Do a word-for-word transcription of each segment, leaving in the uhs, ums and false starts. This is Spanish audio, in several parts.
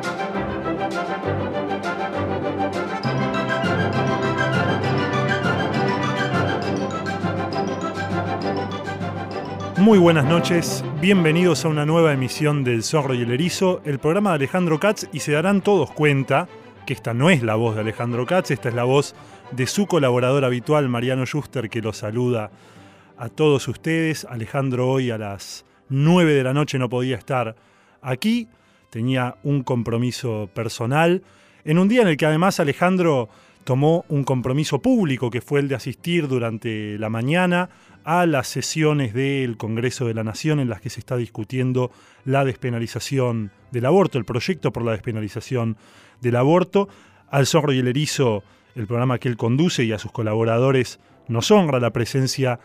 Muy buenas noches, bienvenidos a una nueva emisión del Zorro y el Erizo, el programa de Alejandro Katz, y se darán todos cuenta que esta no es la voz de Alejandro Katz, esta es la voz de su colaborador habitual, Mariano Schuster, que los saluda a todos ustedes. Alejandro hoy a las nueve de la noche no podía estar aquí, tenía un compromiso personal, en un día en el que además Alejandro tomó un compromiso público, que fue el de asistir durante la mañana a las sesiones del Congreso de la Nación en las que se está discutiendo la despenalización del aborto, el proyecto por la despenalización del aborto. Al Zorro y el Erizo, el programa que él conduce, y a sus colaboradores, nos honra la presencia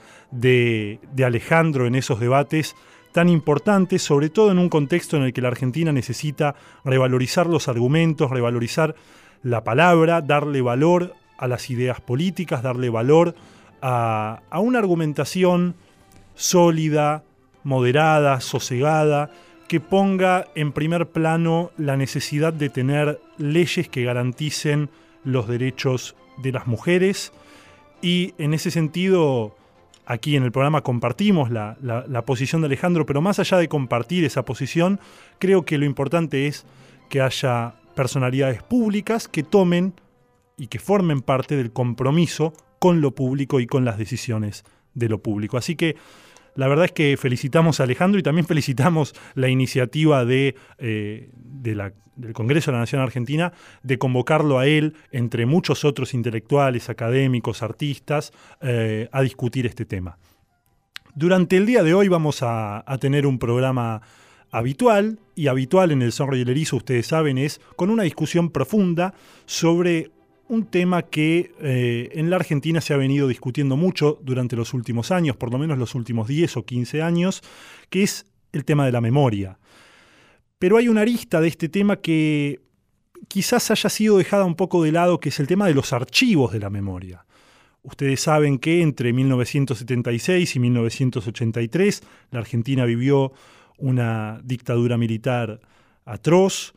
de, de Alejandro en esos debates tan importantes, sobre todo en un contexto en el que la Argentina necesita revalorizar los argumentos, revalorizar la palabra, darle valor a las ideas políticas, darle valor a, a una argumentación sólida, moderada, sosegada, que ponga en primer plano la necesidad de tener leyes que garanticen los derechos de las mujeres. Y en ese sentido, aquí en el programa compartimos la, la, la posición de Alejandro, pero más allá de compartir esa posición, creo que lo importante es que haya personalidades públicas que tomen y que formen parte del compromiso con lo público y con las decisiones de lo público. Así que la verdad es que felicitamos a Alejandro y también felicitamos la iniciativa de, eh, de la, del Congreso de la Nación Argentina de convocarlo a él, entre muchos otros intelectuales, académicos, artistas, eh, a discutir este tema. Durante el día de hoy vamos a, a tener un programa habitual, y habitual en el Zorro y el Erizo, ustedes saben, es con una discusión profunda sobre un tema que eh, en la Argentina se ha venido discutiendo mucho durante los últimos años, por lo menos los últimos diez o quince años, que es el tema de la memoria. Pero hay una arista de este tema que quizás haya sido dejada un poco de lado, que es el tema de los archivos de la memoria. Ustedes saben que entre mil novecientos setenta y seis y mil novecientos ochenta y tres la Argentina vivió una dictadura militar atroz,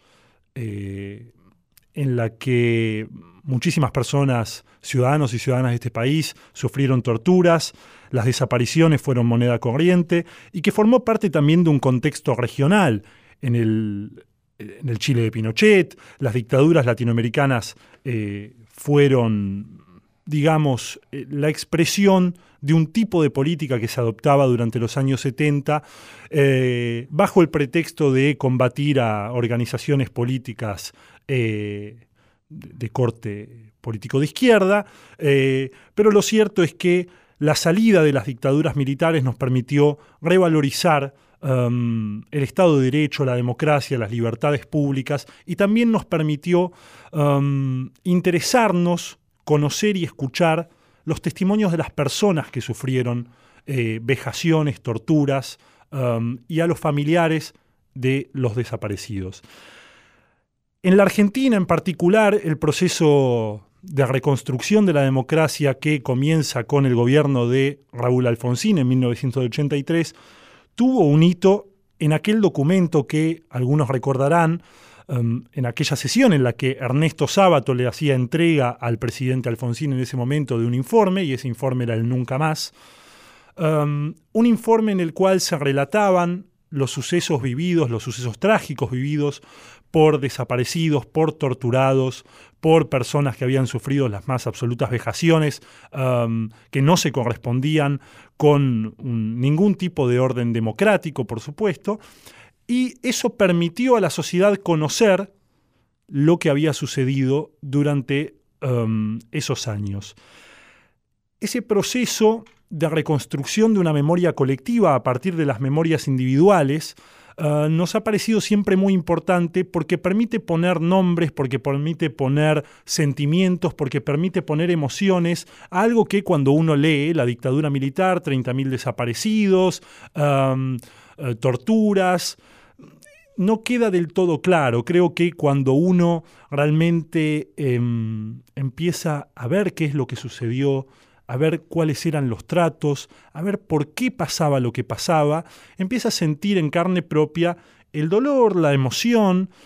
eh, en la que muchísimas personas, ciudadanos y ciudadanas de este país, sufrieron torturas, las desapariciones fueron moneda corriente, y que formó parte también de un contexto regional. En el, en el Chile de Pinochet, las dictaduras latinoamericanas eh, fueron, digamos, eh, la expresión de un tipo de política que se adoptaba durante los años setenta, eh, bajo el pretexto de combatir a organizaciones políticas eh, de, de corte político de izquierda, eh, pero lo cierto es que la salida de las dictaduras militares nos permitió revalorizar um, el Estado de Derecho, la democracia, las libertades públicas, y también nos permitió um, interesarnos, conocer y escuchar los testimonios de las personas que sufrieron eh, vejaciones, torturas, um, y a los familiares de los desaparecidos. En la Argentina, en particular, el proceso de reconstrucción de la democracia, que comienza con el gobierno de Raúl Alfonsín en mil novecientos ochenta y tres, tuvo un hito en aquel documento que algunos recordarán, Um, en aquella sesión en la que Ernesto Sábato le hacía entrega al presidente Alfonsín en ese momento de un informe, y ese informe era el Nunca Más, um, un informe en el cual se relataban los sucesos vividos, los sucesos trágicos vividos por desaparecidos, por torturados, por personas que habían sufrido las más absolutas vejaciones, um, que no se correspondían con un, ningún tipo de orden democrático, por supuesto. Y eso permitió a la sociedad conocer lo que había sucedido durante um, esos años. Ese proceso de reconstrucción de una memoria colectiva a partir de las memorias individuales uh, nos ha parecido siempre muy importante, porque permite poner nombres, porque permite poner sentimientos, porque permite poner emociones a algo que cuando uno lee la dictadura militar, treinta mil desaparecidos, um, uh, torturas, no queda del todo claro. Creo que cuando uno realmente eh, empieza a ver qué es lo que sucedió, a ver cuáles eran los tratos, a ver por qué pasaba lo que pasaba, empieza a sentir en carne propia el dolor, la emoción,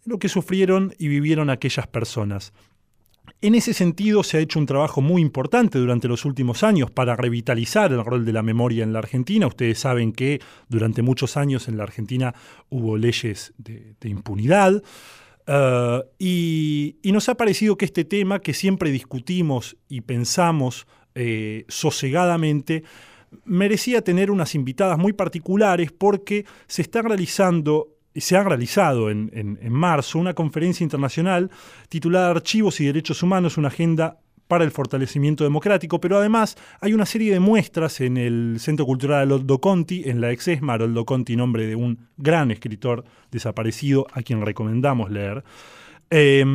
lo que sufrieron y vivieron aquellas personas. En ese sentido, se ha hecho un trabajo muy importante durante los últimos años para revitalizar el rol de la memoria en la Argentina. Ustedes saben que durante muchos años en la Argentina hubo leyes de, de impunidad. Uh, y, y nos ha parecido que este tema, que siempre discutimos y pensamos eh, sosegadamente, merecía tener unas invitadas muy particulares porque se está realizando... Se ha realizado en, en, en marzo una conferencia internacional titulada Archivos y Derechos Humanos, una agenda para el fortalecimiento democrático, pero además hay una serie de muestras en el Centro Cultural Haroldo Conti, en la ex ESMA. Haroldo Conti, nombre de un gran escritor desaparecido a quien recomendamos leer, eh,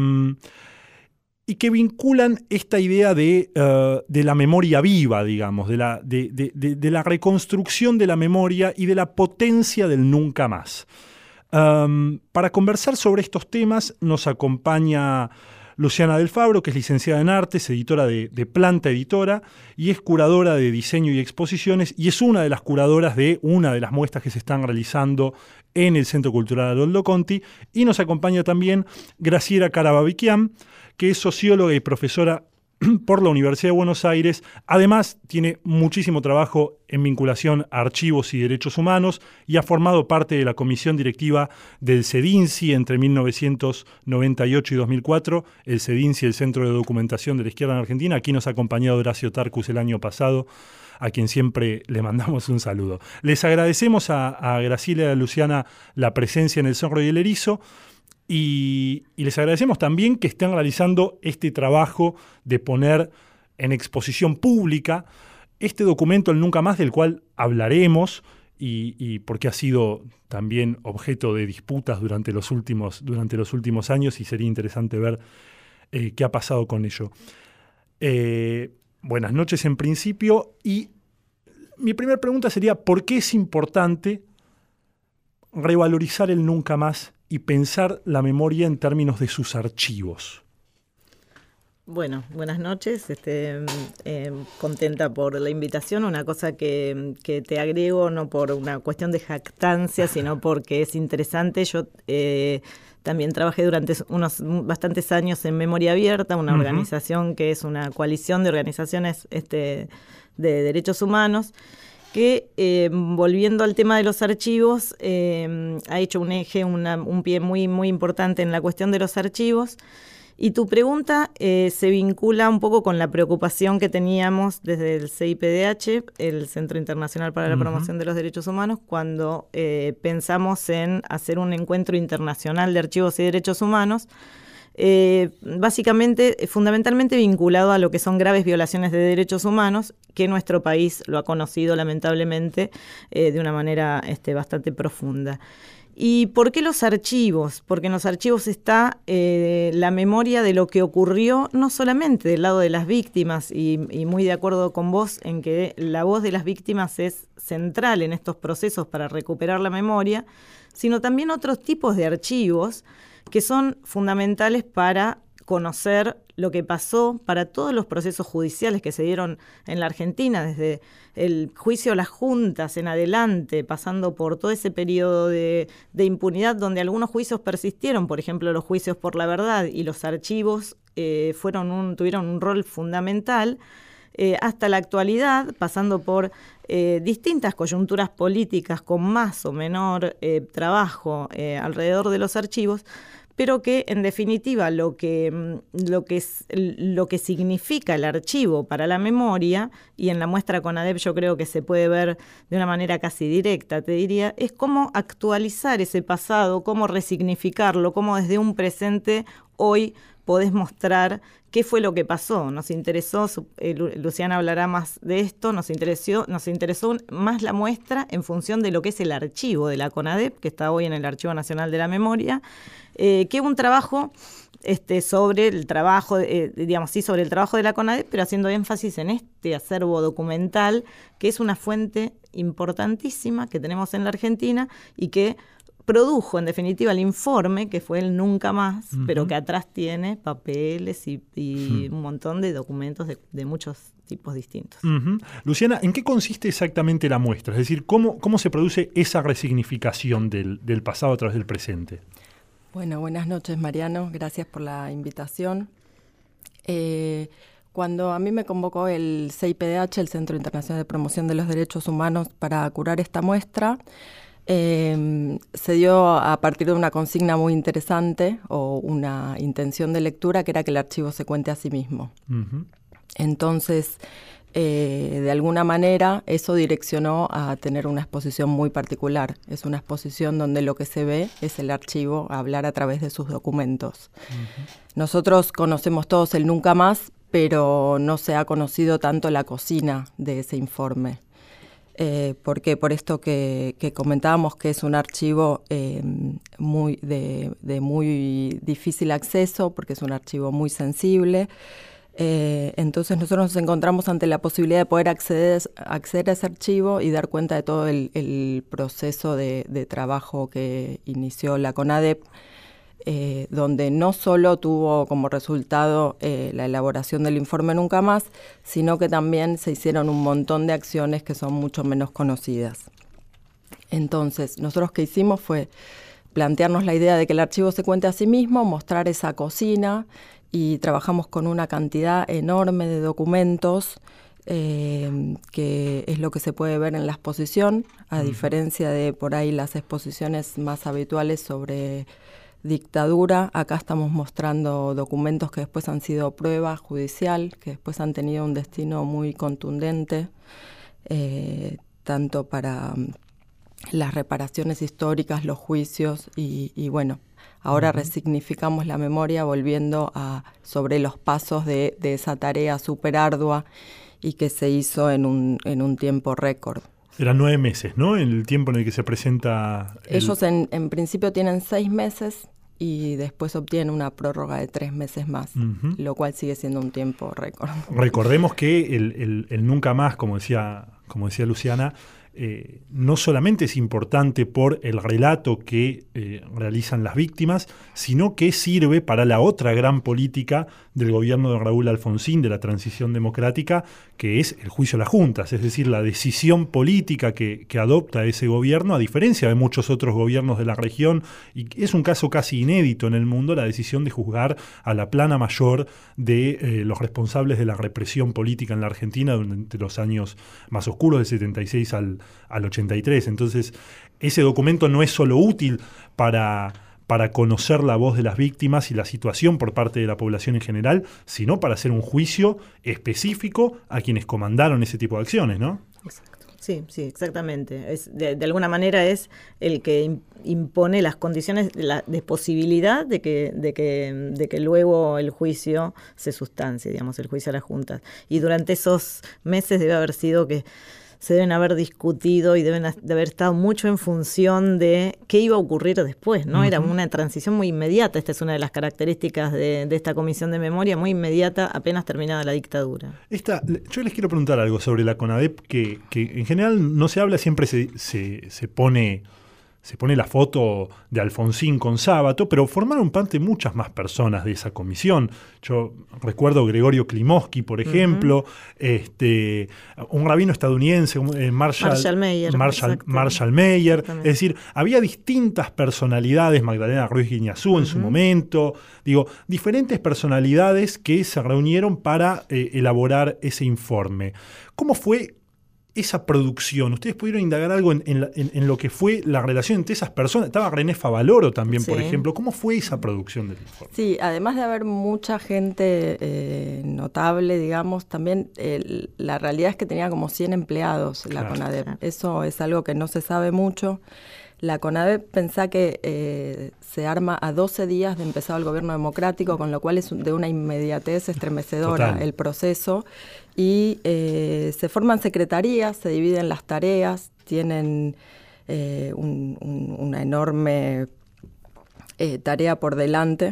y que vinculan esta idea de, uh, de la memoria viva, digamos, de la, de, de, de, de la reconstrucción de la memoria y de la potencia del nunca más. Um, para conversar sobre estos temas nos acompaña Luciana Del Fabro, que es licenciada en Artes, editora de, de Planta Editora y es curadora de diseño y exposiciones, y es una de las curadoras de una de las muestras que se están realizando en el Centro Cultural Haroldo Conti. Y nos acompaña también Graciela Carababiquian, que es socióloga y profesora por la Universidad de Buenos Aires. Además, tiene muchísimo trabajo en vinculación a archivos y derechos humanos y ha formado parte de la comisión directiva del CEDINCI entre mil novecientos noventa y ocho y dos mil cuatro, el CEDINCI, el Centro de Documentación de la Izquierda en Argentina. Aquí nos ha acompañado Horacio Tarcus el año pasado, a quien siempre le mandamos un saludo. Les agradecemos a, a Graciela y a Luciana la presencia en El Zorro y el Erizo. Y, y les agradecemos también que estén realizando este trabajo de poner en exposición pública este documento, el Nunca Más, del cual hablaremos, y, y porque ha sido también objeto de disputas durante los últimos, durante los últimos años, y sería interesante ver eh, qué ha pasado con ello. Eh, buenas noches en principio, y mi primera pregunta sería: ¿por qué es importante revalorizar el Nunca Más y pensar la memoria en términos de sus archivos? Bueno, buenas noches, este, eh, contenta por la invitación. Una cosa que, que te agrego, no por una cuestión de jactancia, sino porque es interesante. Yo eh, también trabajé durante unos bastantes años en Memoria Abierta, una uh-huh. organización que es una coalición de organizaciones este, de derechos humanos, que, eh, volviendo al tema de los archivos, eh, ha hecho un eje, una, un pie muy, muy importante en la cuestión de los archivos. Y tu pregunta eh, se vincula un poco con la preocupación que teníamos desde el C I P D H, el Centro Internacional para la uh-huh. Promoción de los Derechos Humanos, cuando eh, pensamos en hacer un encuentro internacional de archivos y derechos humanos, Eh, básicamente, fundamentalmente vinculado a lo que son graves violaciones de derechos humanos, que nuestro país lo ha conocido lamentablemente eh, de una manera este, bastante profunda. ¿Y por qué los archivos? Porque en los archivos está eh, la memoria de lo que ocurrió, no solamente del lado de las víctimas, y, y muy de acuerdo con vos en que la voz de las víctimas es central en estos procesos para recuperar la memoria, sino también otros tipos de archivos que son fundamentales para conocer lo que pasó, para todos los procesos judiciales que se dieron en la Argentina, desde el juicio a las juntas en adelante, pasando por todo ese periodo de, de impunidad donde algunos juicios persistieron, por ejemplo los juicios por la verdad, y los archivos eh, fueron un, tuvieron un rol fundamental, eh, hasta la actualidad, pasando por eh, distintas coyunturas políticas con más o menor eh, trabajo eh, alrededor de los archivos, pero que en definitiva lo que, lo, que es, lo que significa el archivo para la memoria, y en la muestra CONADEP yo creo que se puede ver de una manera casi directa, te diría, es cómo actualizar ese pasado, cómo resignificarlo, cómo desde un presente hoy podés mostrar qué fue lo que pasó. Nos interesó, eh, Luciana hablará más de esto, nos interesó, nos interesó más la muestra en función de lo que es el archivo de la CONADEP, que está hoy en el Archivo Nacional de la Memoria, eh, que un trabajo este, sobre el trabajo, eh, digamos, sí, sobre el trabajo de la CONADEP, pero haciendo énfasis en este acervo documental, que es una fuente importantísima que tenemos en la Argentina y que produjo, en definitiva, el informe, que fue el Nunca Más, uh-huh. pero que atrás tiene papeles y, y uh-huh. un montón de documentos de, de muchos tipos distintos. Uh-huh. Luciana, ¿en qué consiste exactamente la muestra? Es decir, ¿cómo, cómo se produce esa resignificación del, del pasado a través del presente? Bueno, buenas noches, Mariano. Gracias por la invitación. Eh, cuando a mí me convocó el C I P D H, el Centro Internacional de Promoción de los Derechos Humanos, para curar esta muestra, eh, se dio a partir de una consigna muy interesante o una intención de lectura, que era que el archivo se cuente a sí mismo. Uh-huh. Entonces, Eh, de alguna manera eso direccionó a tener una exposición muy particular. Es una exposición donde lo que se ve es el archivo hablar a través de sus documentos. Uh-huh. Nosotros conocemos todos el Nunca Más, pero no se ha conocido tanto la cocina de ese informe. Eh, porque por esto que, que comentábamos, que es un archivo eh, muy de, de muy difícil acceso, porque es un archivo muy sensible. Eh, entonces nosotros nos encontramos ante la posibilidad de poder acceder, acceder a ese archivo y dar cuenta de todo el, el proceso de, de trabajo que inició la CONADEP, eh, donde no solo tuvo como resultado eh, la elaboración del informe Nunca Más, sino que también se hicieron un montón de acciones que son mucho menos conocidas. Entonces, nosotros que hicimos fue plantearnos la idea de que el archivo se cuente a sí mismo, mostrar esa cocina, y trabajamos con una cantidad enorme de documentos, eh, que es lo que se puede ver en la exposición, a uh-huh. diferencia de por ahí las exposiciones más habituales sobre dictadura. Acá estamos mostrando documentos que después han sido prueba judicial, que después han tenido un destino muy contundente, eh, tanto para las reparaciones históricas, los juicios y, y bueno, ahora uh-huh. resignificamos la memoria volviendo a sobre los pasos de, de esa tarea súper ardua y que se hizo en un, en un tiempo récord. Eran nueve meses, ¿no? El tiempo en el que se presenta... El... Ellos en, en principio tienen seis meses y después obtienen una prórroga de tres meses más, uh-huh. lo cual sigue siendo un tiempo récord. Recordemos que el, el, el Nunca Más, como decía, como decía Luciana, Eh, no solamente es importante por el relato que eh, realizan las víctimas, sino que sirve para la otra gran política del gobierno de Raúl Alfonsín, de la transición democrática, que es el juicio a las juntas, es decir, la decisión política que, que adopta ese gobierno, a diferencia de muchos otros gobiernos de la región, y es un caso casi inédito en el mundo, la decisión de juzgar a la plana mayor de eh, los responsables de la represión política en la Argentina durante los años más oscuros, del setenta y seis al al ochenta y tres. Entonces, ese documento no es solo útil para, para conocer la voz de las víctimas y la situación por parte de la población en general, sino para hacer un juicio específico a quienes comandaron ese tipo de acciones, ¿no? Exacto. Sí, sí, exactamente. Es, de, de alguna manera es el que impone las condiciones de, la, de posibilidad de que, de, que, de que luego el juicio se sustancie, digamos, el juicio a las juntas. Y durante esos meses debe haber sido que se deben haber discutido y deben de haber estado mucho en función de qué iba a ocurrir después, ¿no? Uh-huh. Era una transición muy inmediata. Esta es una de las características de, de esta comisión de memoria, muy inmediata, apenas terminada la dictadura. Esta, yo les quiero preguntar algo sobre la CONADEP, que, que en general no se habla, siempre se, se, se pone... Se pone la foto de Alfonsín con Sábato, pero formaron parte muchas más personas de esa comisión. Yo recuerdo Gregorio Klimovsky, por ejemplo, uh-huh. este, un rabino estadounidense, eh, Marshall, Marshall Mayer. Marshall, Marshall Mayer. Es decir, había distintas personalidades, Magdalena Ruiz Guiñazú en uh-huh. su momento, digo, diferentes personalidades que se reunieron para eh, elaborar ese informe. ¿Cómo fue esa producción? ¿Ustedes pudieron indagar algo en, en, la, en, en lo que fue la relación entre esas personas? Estaba René Favaloro también, sí. por ejemplo. ¿Cómo fue esa producción del informe? Sí, además de haber mucha gente eh, notable, digamos, también eh, la realidad es que tenía como cien empleados la claro. CONADEP. Claro. Eso es algo que no se sabe mucho. La CONADEP pensá que eh, se arma a doce días de empezado el gobierno democrático, con lo cual es de una inmediatez estremecedora Total. El proceso. Y eh, se forman secretarías, se dividen las tareas, tienen eh, un, un, una enorme eh, tarea por delante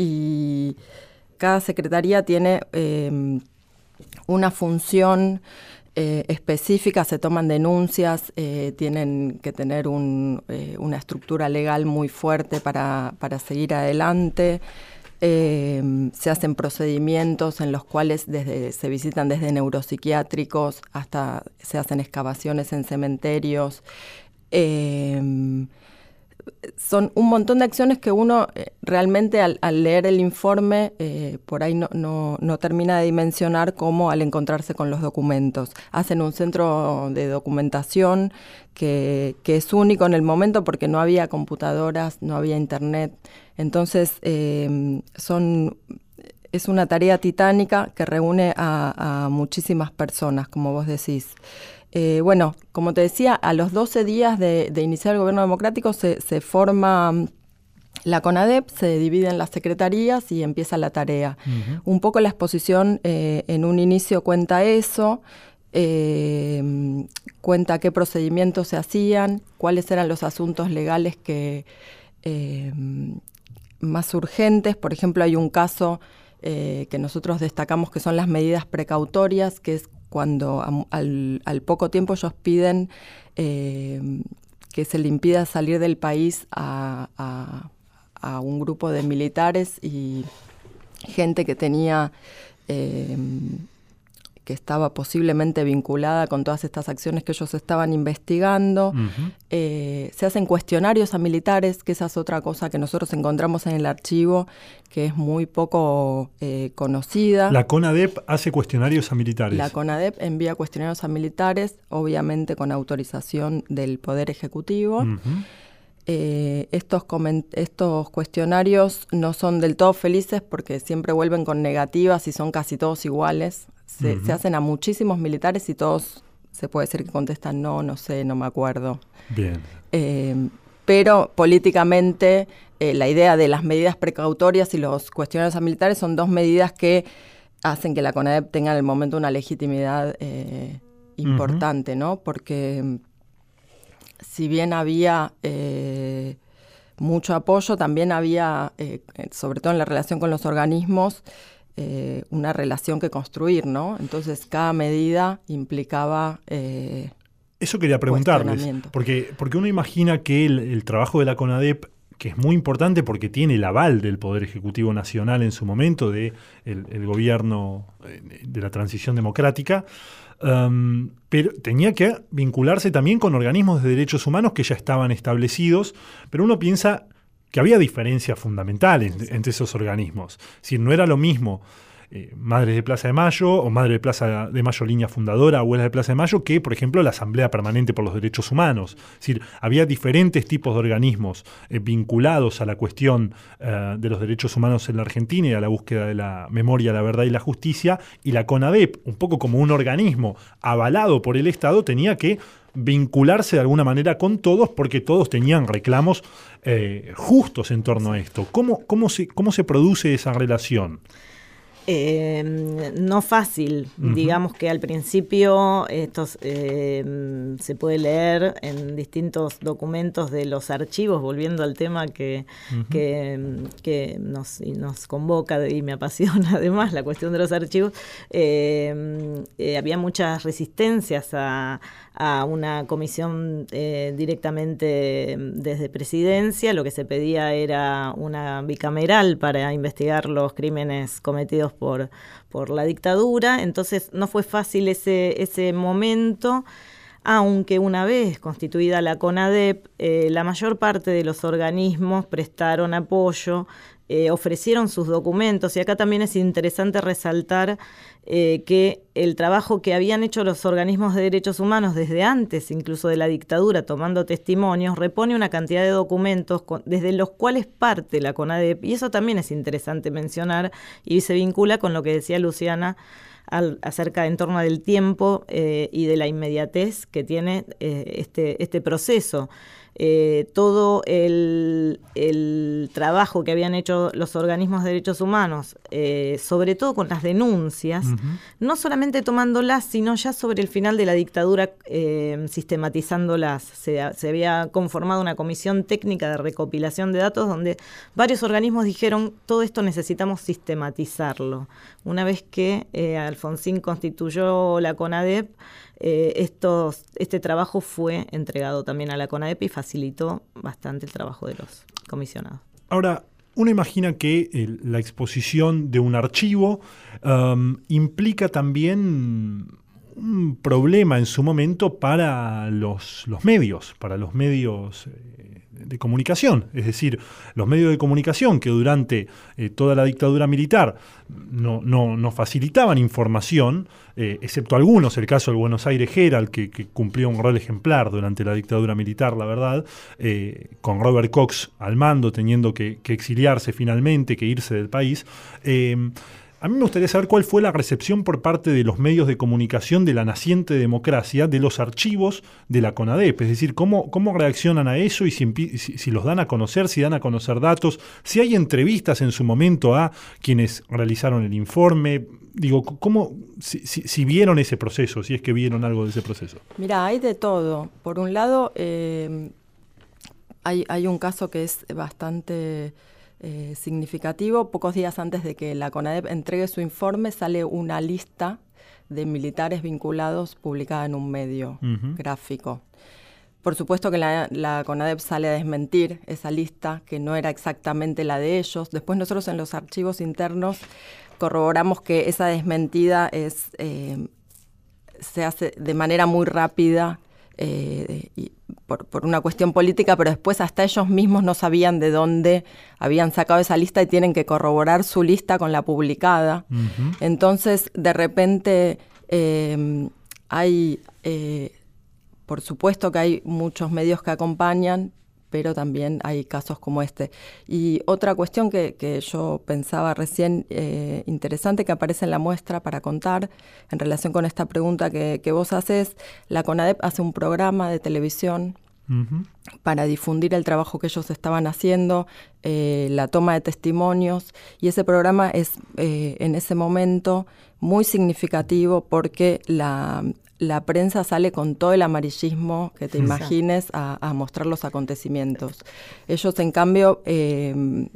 y cada secretaría tiene eh, una función Eh, específicas, se toman denuncias, eh, tienen que tener un, eh, una estructura legal muy fuerte para, para seguir adelante. Eh, se hacen procedimientos en los cuales desde, se visitan desde neuropsiquiátricos hasta se hacen excavaciones en cementerios. Eh, son un montón de acciones que uno eh, realmente al, al leer el informe eh, por ahí no, no, no termina de dimensionar cómo al encontrarse con los documentos. Hacen un centro de documentación que, que es único en el momento porque no había computadoras, no había internet. Entonces eh, son... Es una tarea titánica que reúne a, a muchísimas personas, como vos decís. Eh, bueno, como te decía, a los doce días de, de iniciar el gobierno democrático se, se forma la CONADEP, se dividen las secretarías y empieza la tarea. Uh-huh. Un poco la exposición eh, en un inicio cuenta eso, eh, cuenta qué procedimientos se hacían, cuáles eran los asuntos legales que eh, más urgentes. Por ejemplo, hay un caso Eh, que nosotros destacamos que son las medidas precautorias, que es cuando a, al, al poco tiempo ellos piden eh, que se le impida salir del país a, a, a un grupo de militares y gente que tenía eh, que estaba posiblemente vinculada con todas estas acciones que ellos estaban investigando. Uh-huh. Eh, se hacen cuestionarios a militares, que esa es otra cosa que nosotros encontramos en el archivo, que es muy poco eh, conocida. La CONADEP hace cuestionarios a militares. La CONADEP envía cuestionarios a militares, obviamente con autorización del Poder Ejecutivo. Uh-huh. Eh, estos, coment- estos cuestionarios no son del todo felices porque siempre vuelven con negativas y son casi todos iguales. Se, uh-huh. se hacen a muchísimos militares y todos se puede decir que contestan no, no sé, no me acuerdo. Bien. Eh, pero políticamente eh, la idea de las medidas precautorias y los cuestionarios a militares son dos medidas que hacen que la CONADEP tenga en el momento una legitimidad eh, importante, uh-huh. ¿no? Porque si bien había eh, mucho apoyo, también había, eh, sobre todo en la relación con los organismos, eh, una relación que construir, ¿no? Entonces, cada medida implicaba eh, Eso quería preguntarles, porque, porque uno imagina que el, el trabajo de la CONADEP, que es muy importante porque tiene el aval del Poder Ejecutivo Nacional en su momento, de el, el gobierno de la transición democrática, Um, pero tenía que vincularse también con organismos de derechos humanos que ya estaban establecidos, pero uno piensa que había diferencias fundamentales sí. entre esos organismos. Es decir, no era lo mismo eh, Madres de Plaza de Mayo o Madre de Plaza de Mayo Línea Fundadora, Abuelas de Plaza de Mayo, que, por ejemplo, la Asamblea Permanente por los Derechos Humanos. Es decir, había diferentes tipos de organismos eh, vinculados a la cuestión eh, de los derechos humanos en la Argentina y a la búsqueda de la memoria, la verdad y la justicia, y la CONADEP, un poco como un organismo avalado por el Estado, tenía que vincularse de alguna manera con todos porque todos tenían reclamos eh, justos en torno a esto. ¿Cómo, cómo, se, cómo se produce esa relación? Eh, no fácil, uh-huh. digamos que al principio estos eh, se puede leer en distintos documentos de los archivos, volviendo al tema que, uh-huh. que, que nos, nos convoca y me apasiona además la cuestión de los archivos. Eh, eh, había muchas resistencias a, a una comisión eh, directamente desde Presidencia. Lo que se pedía era una bicameral para investigar los crímenes cometidos por, por la dictadura. Entonces no fue fácil ese, ese momento, aunque una vez constituida la CONADEP, eh, la mayor parte de los organismos prestaron apoyo, eh, ofrecieron sus documentos, y acá también es interesante resaltar eh, que el trabajo que habían hecho los organismos de derechos humanos desde antes, incluso de la dictadura, tomando testimonios, repone una cantidad de documentos con, desde los cuales parte la CONADEP, y eso también es interesante mencionar, y se vincula con lo que decía Luciana al, acerca en torno del tiempo eh, y de la inmediatez que tiene eh, este, este proceso. Eh, todo el, el trabajo que habían hecho los organismos de derechos humanos, eh, sobre todo con las denuncias, uh-huh. no solamente tomándolas, sino ya sobre el final de la dictadura eh, sistematizándolas. Se, se había conformado una comisión técnica de recopilación de datos donde varios organismos dijeron, todo esto necesitamos sistematizarlo. Una vez que eh, Alfonsín constituyó la CONADEP, Eh, estos, este trabajo fue entregado también a la CONADEP y facilitó bastante el trabajo de los comisionados. Ahora, uno imagina que el, la exposición de un archivo um, implica también un problema en su momento para los, los medios, para los medios eh, de comunicación. Es decir, los medios de comunicación que durante eh, toda la dictadura militar no, no, no facilitaban información, eh, excepto algunos, el caso del Buenos Aires Herald, que, que cumplió un rol ejemplar durante la dictadura militar, la verdad, eh, con Robert Cox al mando, teniendo que, que exiliarse finalmente, que irse del país. Eh, A mí me gustaría saber cuál fue la recepción por parte de los medios de comunicación de la naciente democracia, de los archivos de la CONADEP. Es decir, cómo, cómo reaccionan a eso y si, si, si los dan a conocer, si dan a conocer datos, si hay entrevistas en su momento a quienes realizaron el informe. Digo, ¿cómo, si, si, si vieron ese proceso, si es que vieron algo de ese proceso? Mira, hay de todo. Por un lado, eh, hay, hay un caso que es bastante... Eh, significativo. Pocos días antes de que la CONADEP entregue su informe, sale una lista de militares vinculados publicada en un medio uh-huh. gráfico. Por supuesto que la, la CONADEP sale a desmentir esa lista, que no era exactamente la de ellos. Después nosotros en los archivos internos corroboramos que esa desmentida es, eh, se hace de manera muy rápida, Eh, y por, por una cuestión política, pero después hasta ellos mismos no sabían de dónde habían sacado esa lista y tienen que corroborar su lista con la publicada. Uh-huh. Entonces, de repente, eh, hay, eh, por supuesto que hay muchos medios que acompañan, pero también hay casos como este. Y otra cuestión que, que yo pensaba recién, eh, interesante, que aparece en la muestra para contar, en relación con esta pregunta que, que vos haces, la CONADEP hace un programa de televisión uh-huh. para difundir el trabajo que ellos estaban haciendo, eh, la toma de testimonios, y ese programa es eh, en ese momento muy significativo porque la... la prensa sale con todo el amarillismo que te imagines a, a mostrar los acontecimientos. Ellos, en cambio, eh,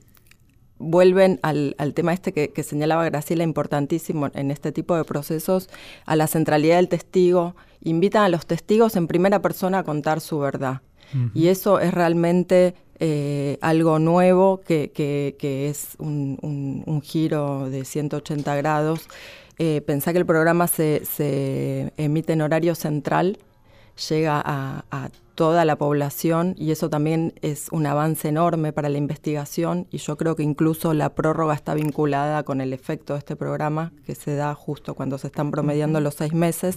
vuelven al, al tema este que, que señalaba Graciela, importantísimo en este tipo de procesos, a la centralidad del testigo. Invitan a los testigos en primera persona a contar su verdad. Uh-huh. Y eso es realmente eh, algo nuevo, que, que, que es un, un, un giro de ciento ochenta grados. Eh, pensá que el programa se, se emite en horario central, llega a, a toda la población, y eso también es un avance enorme para la investigación, y yo creo que incluso la prórroga está vinculada con el efecto de este programa, que se da justo cuando se están promediando los seis meses.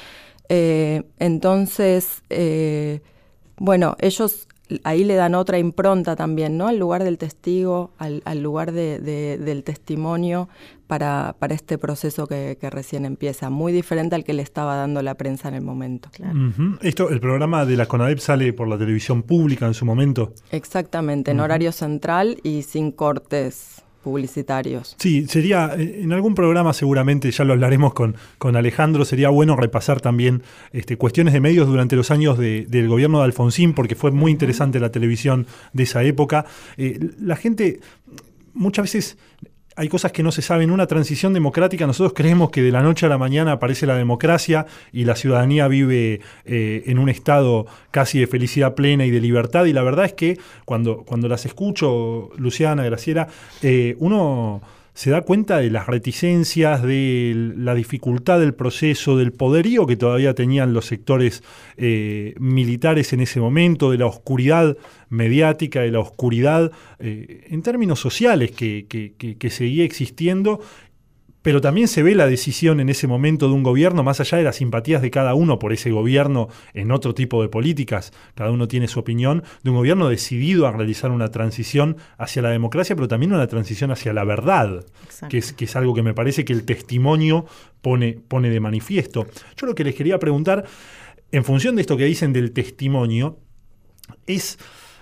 Eh, entonces, eh, bueno, ellos... ahí le dan otra impronta también, ¿no? Al lugar del testigo, al, al lugar de, de, del testimonio para, para este proceso que, que recién empieza, muy diferente al que le estaba dando la prensa en el momento. Claro. Uh-huh. Esto, el programa de la CONADEP sale por la televisión pública en su momento. Exactamente, en uh-huh. horario central y sin cortes publicitarios. Sí, sería, en algún programa seguramente, ya lo hablaremos con, con Alejandro, sería bueno repasar también este, cuestiones de medios durante los años de, del gobierno de Alfonsín, porque fue muy interesante la televisión de esa época. Eh, la gente, muchas veces... hay cosas que no se saben. Una transición democrática, nosotros creemos que de la noche a la mañana aparece la democracia y la ciudadanía vive eh, en un estado casi de felicidad plena y de libertad, y la verdad es que cuando, cuando las escucho, Luciana, Graciela, eh, uno se da cuenta de las reticencias, de la dificultad del proceso, del poderío que todavía tenían los sectores eh, militares en ese momento, de la oscuridad mediática, de la oscuridad eh, en términos sociales que, que, que, que seguía existiendo. Pero también se ve la decisión en ese momento de un gobierno, más allá de las simpatías de cada uno por ese gobierno en otro tipo de políticas, cada uno tiene su opinión, de un gobierno decidido a realizar una transición hacia la democracia, pero también una transición hacia la verdad, que es, que es algo que me parece que el testimonio pone, pone de manifiesto. Yo lo que les quería preguntar, en función de esto que dicen del testimonio, es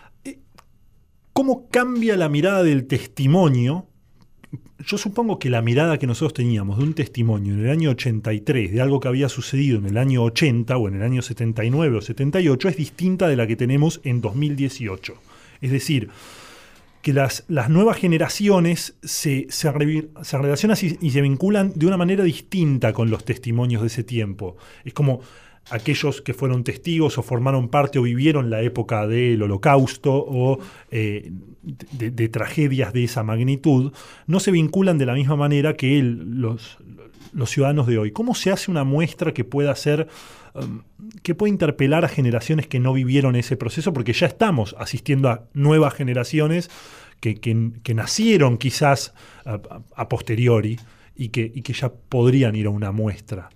cómo cambia la mirada del testimonio. Yo supongo que la mirada que nosotros teníamos de un testimonio en el año ochenta y tres, de algo que había sucedido en el año ochenta o en el año setenta y nueve o setenta y ocho, es distinta de la que tenemos en dos mil dieciocho. Es decir, que las, las nuevas generaciones se, se, re, se relacionan y, y se vinculan de una manera distinta con los testimonios de ese tiempo. Es como aquellos que fueron testigos o formaron parte o vivieron la época del Holocausto o eh, de, de tragedias de esa magnitud, no se vinculan de la misma manera que el, los, los ciudadanos de hoy. ¿Cómo se hace una muestra que pueda ser, um, que pueda interpelar a generaciones que no vivieron ese proceso? Porque ya estamos asistiendo a nuevas generaciones que, que, que nacieron quizás a, a, a posteriori y que, y que ya podrían ir a una muestra.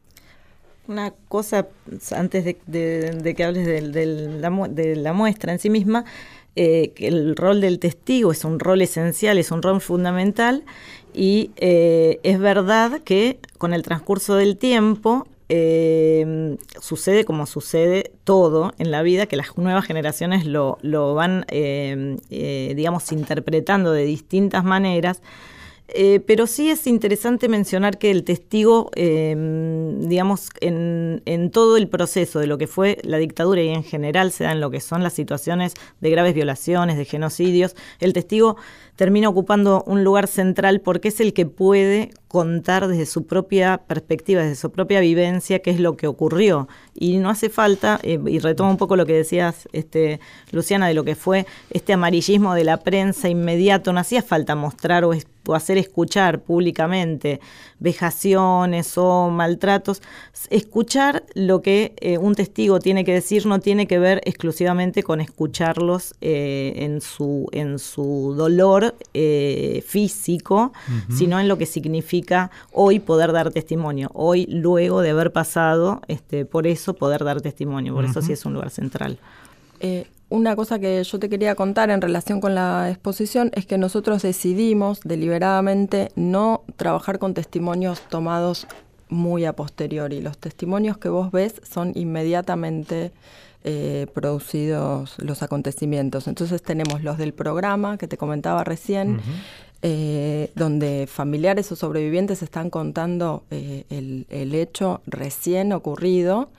Una cosa, antes de, de, de que hables de, de, la, de la muestra en sí misma, eh, que el rol del testigo es un rol esencial, es un rol fundamental, y eh, es verdad que con el transcurso del tiempo eh, sucede como sucede todo en la vida, que las nuevas generaciones lo, lo van, eh, eh, digamos, interpretando de distintas maneras. Eh, pero sí es interesante mencionar que el testigo, eh, digamos, en, en todo el proceso de lo que fue la dictadura y en general se dan lo que son las situaciones de graves violaciones, de genocidios, el testigo termina ocupando un lugar central porque es el que puede contar desde su propia perspectiva, desde su propia vivencia, qué es lo que ocurrió. Y no hace falta, eh, y retomo un poco lo que decías, este, Luciana, de lo que fue este amarillismo de la prensa inmediato, no hacía falta mostrar o, es, o hacer escuchar públicamente vejaciones o maltratos. Escuchar lo que eh, un testigo tiene que decir no tiene que ver exclusivamente con escucharlos eh, en su, en su dolor eh, físico, uh-huh. sino en lo que significa hoy poder dar testimonio, hoy luego de haber pasado este, por eso poder dar testimonio, por uh-huh. eso sí es un lugar central. Eh, una cosa que yo te quería contar en relación con la exposición es que nosotros decidimos deliberadamente no trabajar con testimonios tomados muy a posteriori. Los testimonios que vos ves son inmediatamente eh, producidos los acontecimientos. Entonces tenemos los del programa que te comentaba recién, uh-huh. eh, donde familiares o sobrevivientes están contando eh, el, el hecho recién ocurrido.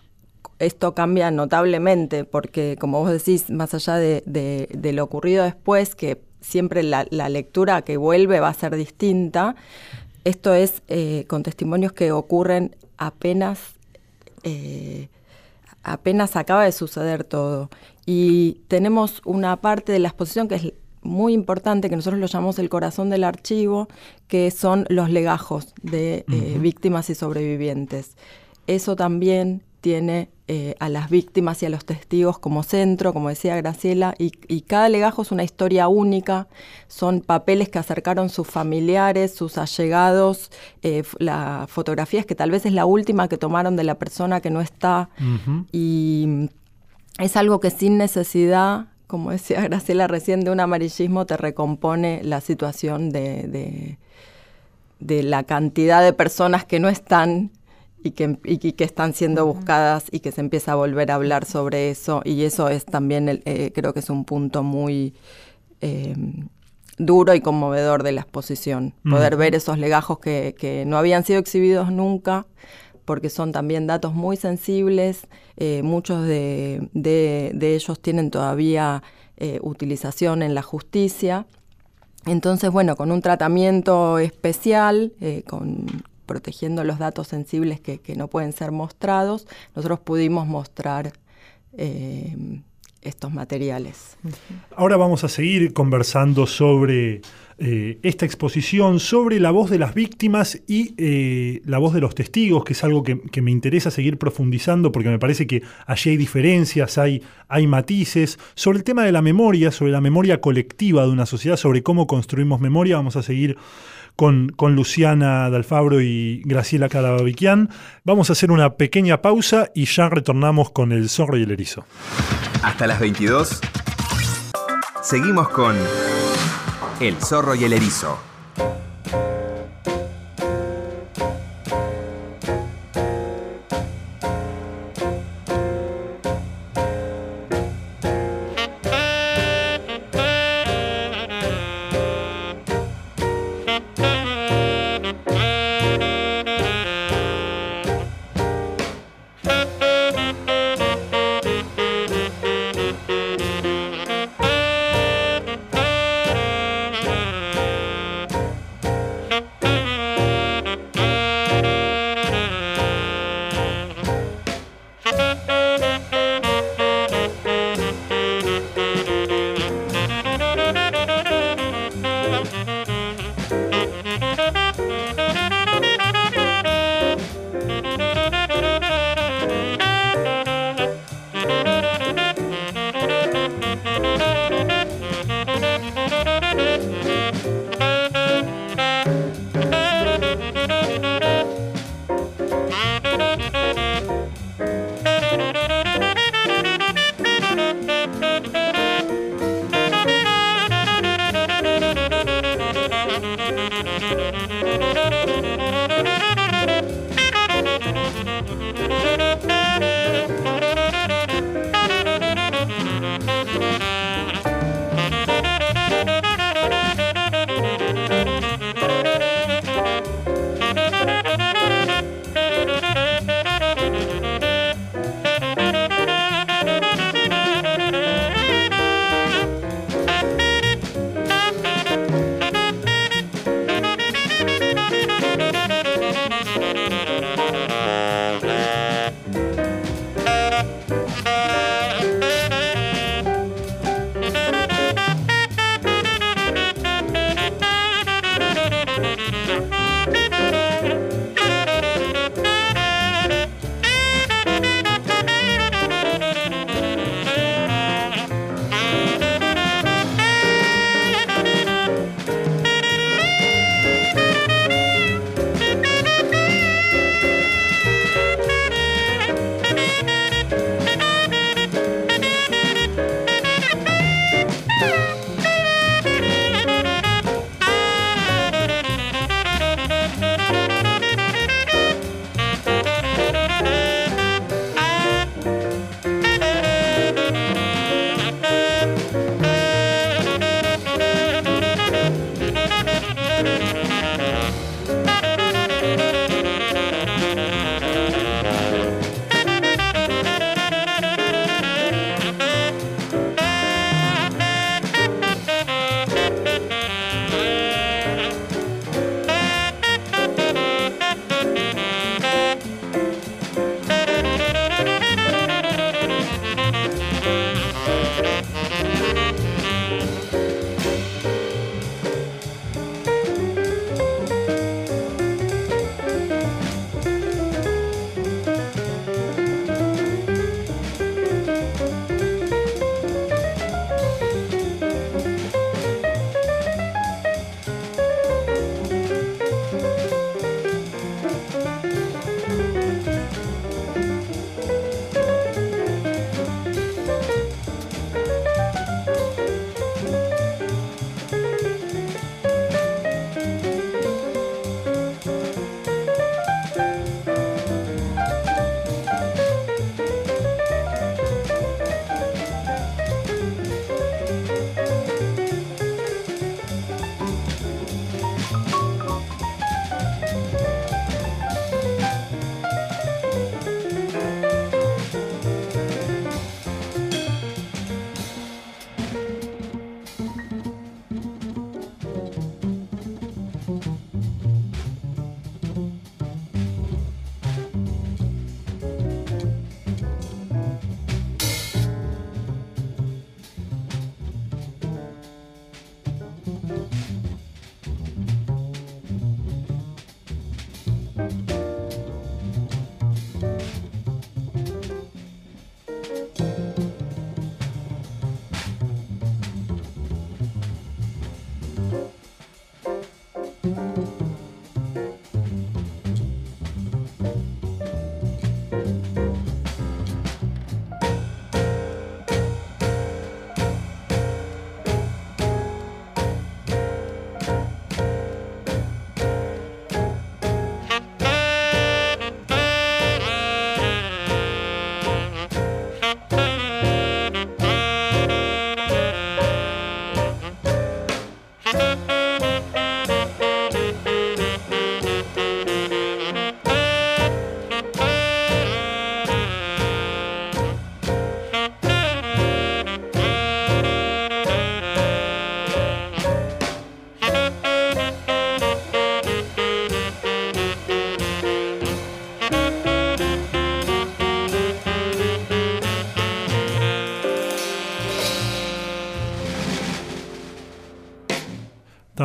Esto cambia notablemente porque, como vos decís, más allá de, de, de lo ocurrido después, que siempre la, la lectura que vuelve va a ser distinta, esto es eh, con testimonios que ocurren apenas, eh, apenas acaba de suceder todo. Y tenemos una parte de la exposición que es muy importante, que nosotros lo llamamos el corazón del archivo, que son los legajos de eh, uh-huh. víctimas y sobrevivientes. Eso también tiene eh, a las víctimas y a los testigos como centro, como decía Graciela, y, y cada legajo es una historia única, son papeles que acercaron sus familiares, sus allegados, eh, la fotografías que tal vez es la última que tomaron de la persona que no está, uh-huh. y es algo que sin necesidad, como decía Graciela recién, de un amarillismo te recompone la situación de, de, de la cantidad de personas que no están Y que, y que están siendo buscadas y que se empieza a volver a hablar sobre eso, y eso es también, el, eh, creo que es un punto muy eh, duro y conmovedor de la exposición, mm. poder ver esos legajos que, que no habían sido exhibidos nunca, porque son también datos muy sensibles, eh, muchos de, de, de ellos tienen todavía eh, utilización en la justicia, entonces bueno, con un tratamiento especial, eh, con protegiendo los datos sensibles que, que no pueden ser mostrados, nosotros pudimos mostrar eh, estos materiales. Ahora vamos a seguir conversando sobre eh, esta exposición, sobre la voz de las víctimas y eh, la voz de los testigos, que es algo que, que me interesa seguir profundizando porque me parece que allí hay diferencias, hay, hay matices. Sobre el tema de la memoria, sobre la memoria colectiva de una sociedad, sobre cómo construimos memoria, vamos a seguir Con, con Luciana D'Alfabro y Graciela Carababiquian. Vamos a hacer una pequeña pausa y ya retornamos con El Zorro y el Erizo. Hasta las veintidós, seguimos con El Zorro y el Erizo.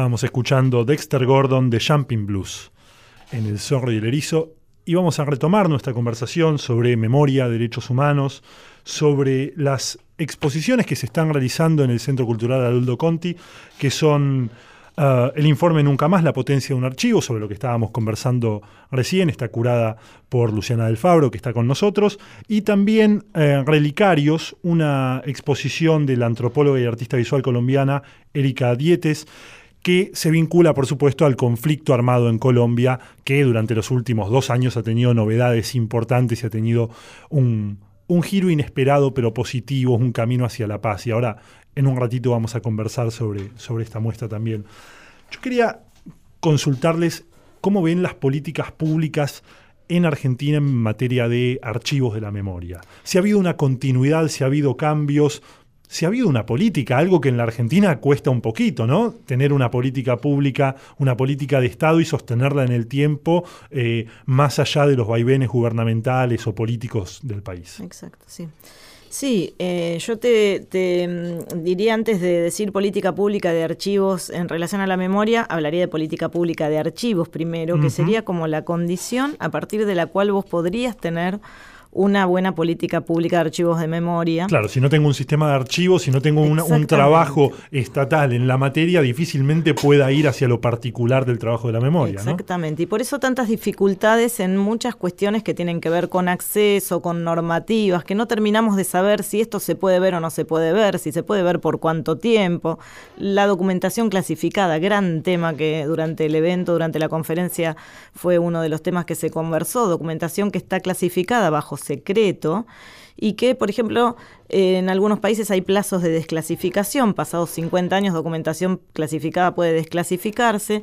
Estábamos escuchando Dexter Gordon de Jumping Blues en El Zorro y el Erizo, y vamos a retomar nuestra conversación sobre memoria, derechos humanos, sobre las exposiciones que se están realizando en el Centro Cultural Aroldo Conti, que son uh, el informe Nunca Más, la potencia de un archivo, sobre lo que estábamos conversando recién, está curada por Luciana del Fabro, que está con nosotros, y también eh, Relicarios, una exposición de la antropóloga y artista visual colombiana Erika Dietes, que se vincula, por supuesto, al conflicto armado en Colombia, que durante los últimos dos años ha tenido novedades importantes y ha tenido un, un giro inesperado pero positivo, un camino hacia la paz. Y ahora, en un ratito, vamos a conversar sobre, sobre esta muestra también. Yo quería consultarles cómo ven las políticas públicas en Argentina en materia de archivos de la memoria. Si ha habido una continuidad, si ha habido cambios, si ha habido una política, algo que en la Argentina cuesta un poquito, ¿no? Tener una política pública, una política de Estado y sostenerla en el tiempo, eh, más allá de los vaivenes gubernamentales o políticos del país. Exacto, sí. Sí, eh, yo te, te diría, antes de decir política pública de archivos en relación a la memoria, hablaría de política pública de archivos primero, uh-huh. que sería como la condición a partir de la cual vos podrías tener una buena política pública de archivos de memoria. Claro, si no tengo un sistema de archivos, si no tengo una, un trabajo estatal en la materia, difícilmente pueda ir hacia lo particular del trabajo de la memoria. Exactamente, ¿no? Y por eso tantas dificultades en muchas cuestiones que tienen que ver con acceso, con normativas, que no terminamos de saber si esto se puede ver o no se puede ver, si se puede ver por cuánto tiempo. La documentación clasificada, gran tema que durante el evento, durante la conferencia, fue uno de los temas que se conversó, documentación que está clasificada bajo secreto y que, por ejemplo, eh, en algunos países hay plazos de desclasificación. Pasados cincuenta años, documentación clasificada puede desclasificarse.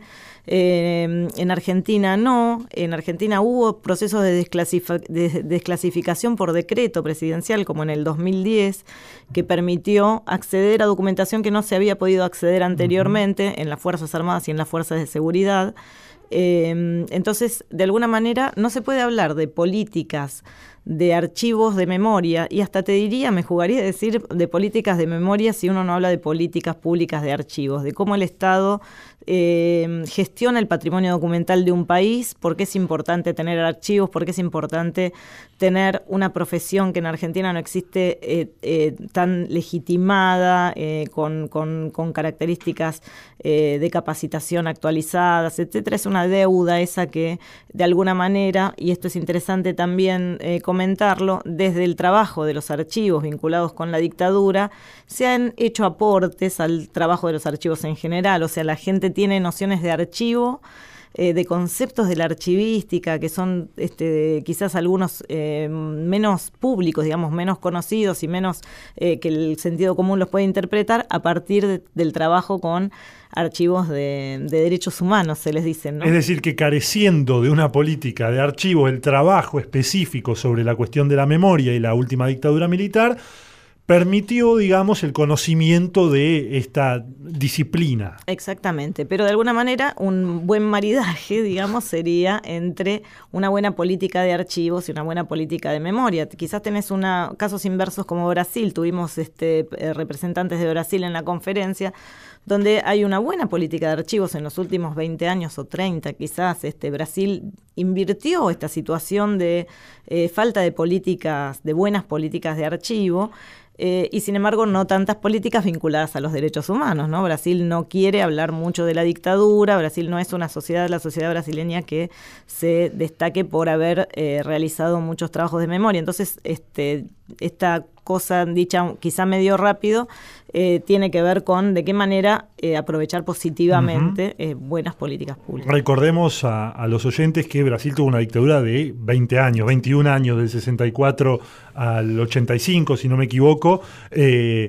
Eh, en Argentina no. En Argentina hubo procesos de, desclasif- de desclasificación por decreto presidencial, como en el dos mil diez, que permitió acceder a documentación que no se había podido acceder anteriormente uh-huh. en las Fuerzas Armadas y en las Fuerzas de Seguridad. Eh, entonces, de alguna manera, no se puede hablar de políticas de archivos de memoria, y hasta te diría, me jugaría a decir de políticas de memoria si uno no habla de políticas públicas de archivos, de cómo el Estado eh, gestiona el patrimonio documental de un país, por qué es importante tener archivos, por qué es importante tener una profesión que en Argentina no existe eh, eh, tan legitimada, eh, con, con, con características eh, de capacitación actualizadas, etcétera. Es una deuda esa que, de alguna manera, y esto es interesante también eh, comentarlo, desde el trabajo de los archivos vinculados con la dictadura, se han hecho aportes al trabajo de los archivos en general. O sea, la gente tiene nociones de archivo, eh, de conceptos de la archivística, que son este, quizás algunos eh, menos públicos, digamos, menos conocidos y menos eh, que el sentido común los puede interpretar a partir de, del trabajo con archivos de, de derechos humanos, se les dice, ¿no? Es decir, que careciendo de una política de archivos, el trabajo específico sobre la cuestión de la memoria y la última dictadura militar permitió, digamos, el conocimiento de esta disciplina. Exactamente, pero de alguna manera un buen maridaje, digamos, sería entre una buena política de archivos y una buena política de memoria. Quizás tenés una, casos inversos como Brasil, tuvimos este, representantes de Brasil en la conferencia, donde hay una buena política de archivos en los últimos veinte años o treinta quizás. Este, Brasil invirtió esta situación de eh, falta de políticas, de buenas políticas de archivo, eh, y sin embargo no tantas políticas vinculadas a los derechos humanos, ¿no? Brasil no quiere hablar mucho de la dictadura, Brasil no es una sociedad, la sociedad brasileña que se destaque por haber eh, realizado muchos trabajos de memoria. Entonces, este, esta cosa dicha quizá medio rápido, eh, tiene que ver con de qué manera eh, aprovechar positivamente uh-huh. eh, buenas políticas públicas. Recordemos a, a los oyentes que Brasil tuvo una dictadura de veinte años, veintiún años, del sesenta y cuatro al ochenta y cinco, si no me equivoco, eh,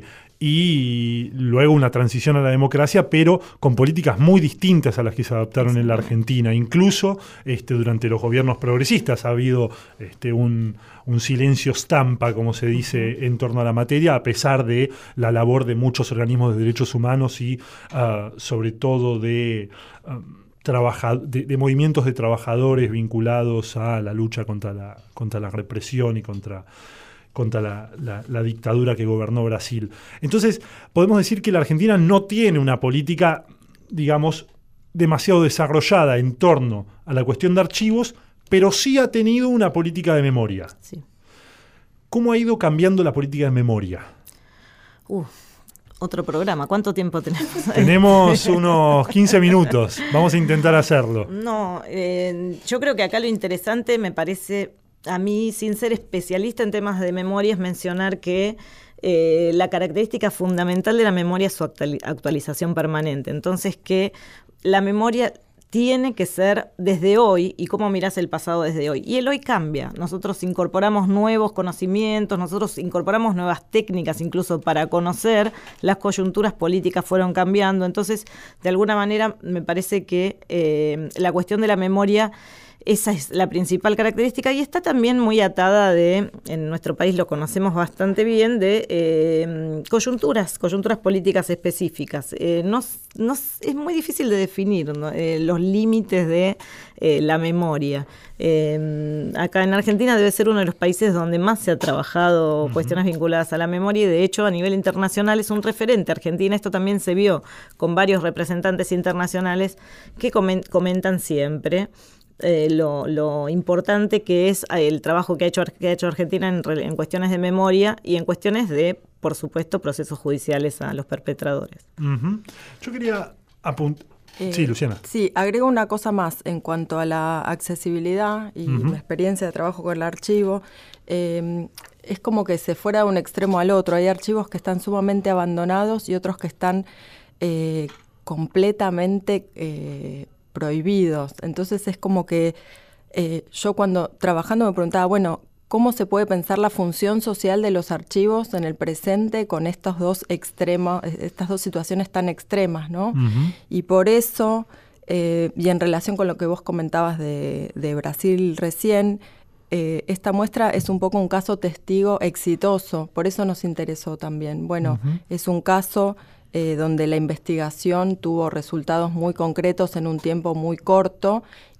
y luego una transición a la democracia, pero con políticas muy distintas a las que se adoptaron en la Argentina. Incluso este, durante los gobiernos progresistas ha habido este, un, un silencio estampa, como se dice, en torno a la materia, a pesar de la labor de muchos organismos de derechos humanos y uh, sobre todo de... Um, Trabaja, de, de movimientos de trabajadores vinculados a la lucha contra la, contra la represión y contra, contra la, la, la dictadura que gobernó Brasil. Entonces, podemos decir que la Argentina no tiene una política digamos, demasiado desarrollada en torno a la cuestión de archivos, pero sí ha tenido una política de memoria. Sí. ¿Cómo ha ido cambiando la política de memoria? Uh, otro programa. ¿Cuánto tiempo tenemos? Tenemos unos quince minutos. Vamos a intentar hacerlo. No, eh, yo creo que acá lo interesante me parece, a mí, sin ser especialista en temas de memoria, es mencionar que eh, la característica fundamental de la memoria es su actualización permanente. Entonces, que la memoria tiene que ser desde hoy, y cómo mirás el pasado desde hoy. Y el hoy cambia. Nosotros incorporamos nuevos conocimientos, nosotros incorporamos nuevas técnicas incluso para conocer, las coyunturas políticas fueron cambiando. Entonces, de alguna manera, me parece que eh, la cuestión de la memoria, esa es la principal característica, y está también muy atada de, en nuestro país lo conocemos bastante bien, de eh, coyunturas, coyunturas políticas específicas. Eh, no, no, es muy difícil de definir, ¿no? eh, los límites de eh, la memoria. Eh, acá en Argentina debe ser uno de los países donde más se ha trabajado uh-huh. cuestiones vinculadas a la memoria, y de hecho a nivel internacional es un referente. Argentina, esto también se vio con varios representantes internacionales que comen, comentan siempre Eh, lo, lo importante que es el trabajo que ha hecho, que ha hecho Argentina en, en cuestiones de memoria y en cuestiones de, por supuesto, procesos judiciales a los perpetradores. Uh-huh. Yo quería apuntar... Eh, sí, Luciana. Sí, agrego una cosa más en cuanto a la accesibilidad y uh-huh. mi experiencia de trabajo con el archivo. Eh, es como que se fuera de un extremo al otro. Hay archivos que están sumamente abandonados y otros que están eh, completamente... Eh, prohibidos. Entonces es como que eh, yo cuando trabajando me preguntaba, bueno, ¿cómo se puede pensar la función social de los archivos en el presente con estos dos extremos, estas dos situaciones tan extremas, ¿no? Uh-huh. Y por eso, eh, y en relación con lo que vos comentabas de, de Brasil recién, eh, esta muestra es un poco un caso testigo exitoso, por eso nos interesó también. Bueno, uh-huh. es un caso Eh, donde la investigación tuvo resultados muy concretos en un tiempo muy corto,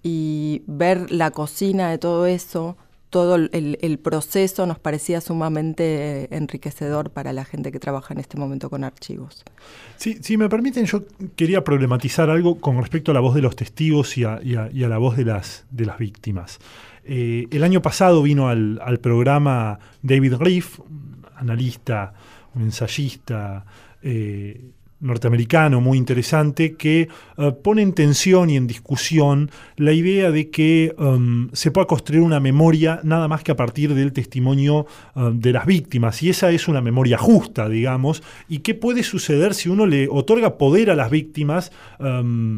y ver la cocina de todo eso, todo el, el proceso nos parecía sumamente enriquecedor para la gente que trabaja en este momento con archivos. Sí, si me permiten, yo quería problematizar algo con respecto a la voz de los testigos y a, y a, y a la voz de las, de las víctimas. Eh, el año pasado vino al, al programa David Rieff, un analista, un ensayista Eh, norteamericano muy interesante, que uh, pone en tensión y en discusión la idea de que um, se pueda construir una memoria nada más que a partir del testimonio uh, de las víctimas, y esa es una memoria justa, digamos, y qué puede suceder si uno le otorga poder a las víctimas, um,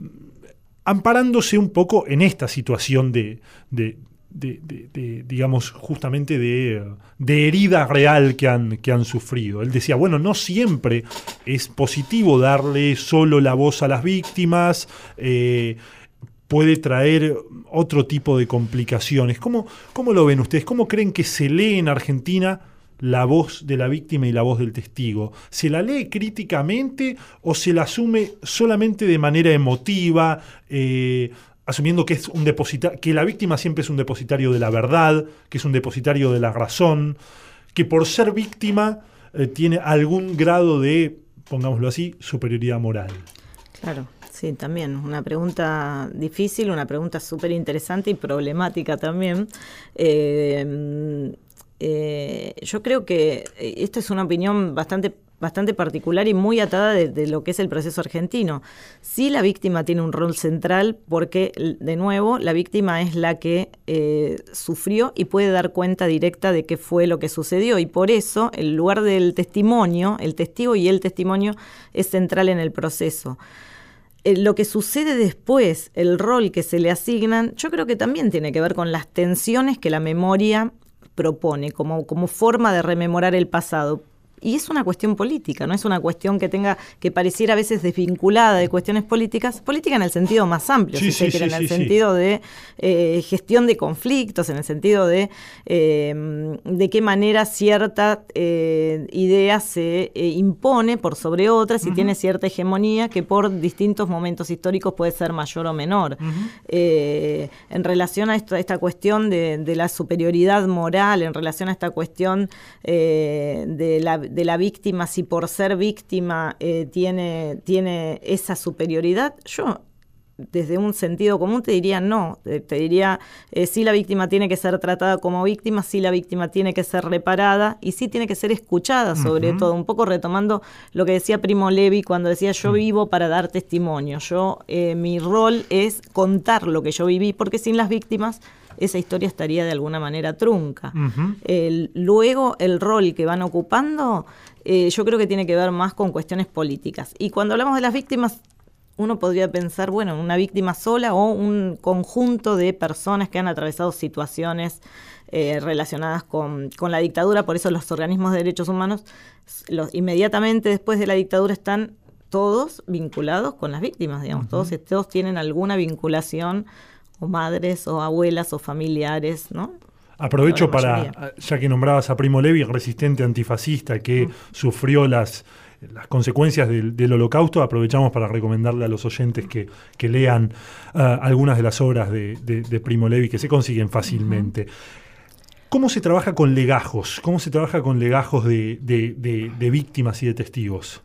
amparándose un poco en esta situación de, de De, de, de, digamos, justamente de, de herida real que han, que han sufrido. Él decía, bueno, no siempre es positivo darle solo la voz a las víctimas, eh, puede traer otro tipo de complicaciones. ¿Cómo, cómo lo ven ustedes? ¿Cómo creen que se lee en Argentina la voz de la víctima y la voz del testigo? ¿Se la lee críticamente o se la asume solamente de manera emotiva, eh, asumiendo que es un deposita- que la víctima siempre es un depositario de la verdad, que es un depositario de la razón, que por ser víctima eh, tiene algún grado de, pongámoslo así, superioridad moral? Claro, sí, también una pregunta difícil, una pregunta súper interesante y problemática también. Eh, eh, yo creo que esta es una opinión bastante bastante particular y muy atada de, de lo que es el proceso argentino. Sí, la víctima tiene un rol central porque, de nuevo, la víctima es la que eh, sufrió y puede dar cuenta directa de qué fue lo que sucedió, y por eso el lugar del testimonio, el testigo y el testimonio, es central en el proceso. Eh, lo que sucede después, el rol que se le asignan, yo creo que también tiene que ver con las tensiones que la memoria propone como, como forma de rememorar el pasado. Y es una cuestión política, no es una cuestión que tenga que pareciera a veces desvinculada de cuestiones políticas, política en el sentido más amplio, sí, si se sí, quiere, sí, en el sí, sentido sí. de eh, gestión de conflictos, en el sentido de eh, de qué manera cierta eh, idea se eh, impone por sobre otras y uh-huh. tiene cierta hegemonía que por distintos momentos históricos puede ser mayor o menor. Uh-huh. Eh, en relación a esta, esta cuestión de, de la superioridad moral, en relación a esta cuestión eh, de la de la víctima, si por ser víctima eh, tiene, tiene esa superioridad, yo desde un sentido común te diría no, te, te diría eh, sí la víctima tiene que ser tratada como víctima, sí la víctima tiene que ser reparada y sí tiene que ser escuchada sobre uh-huh. todo, un poco retomando lo que decía Primo Levi cuando decía yo uh-huh. vivo para dar testimonio, yo eh, mi rol es contar lo que yo viví, porque sin las víctimas esa historia estaría de alguna manera trunca. Uh-huh. El, luego el rol que van ocupando eh, yo creo que tiene que ver más con cuestiones políticas, y cuando hablamos de las víctimas uno podría pensar, bueno, una víctima sola o un conjunto de personas que han atravesado situaciones eh, relacionadas con, con la dictadura. Por eso los organismos de derechos humanos, los, inmediatamente después de la dictadura, están todos vinculados con las víctimas, digamos. Uh-huh. Todos, todos tienen alguna vinculación, o madres, o abuelas, o familiares, ¿no? Aprovecho para, ya que nombrabas a Primo Levi, resistente antifascista, que uh-huh. sufrió las... las consecuencias del, del holocausto, aprovechamos para recomendarle a los oyentes que, que lean uh, algunas de las obras de, de, de Primo Levi que se consiguen fácilmente. Uh-huh. ¿Cómo se trabaja con legajos? ¿Cómo se trabaja con legajos de, de, de, de víctimas y de testigos?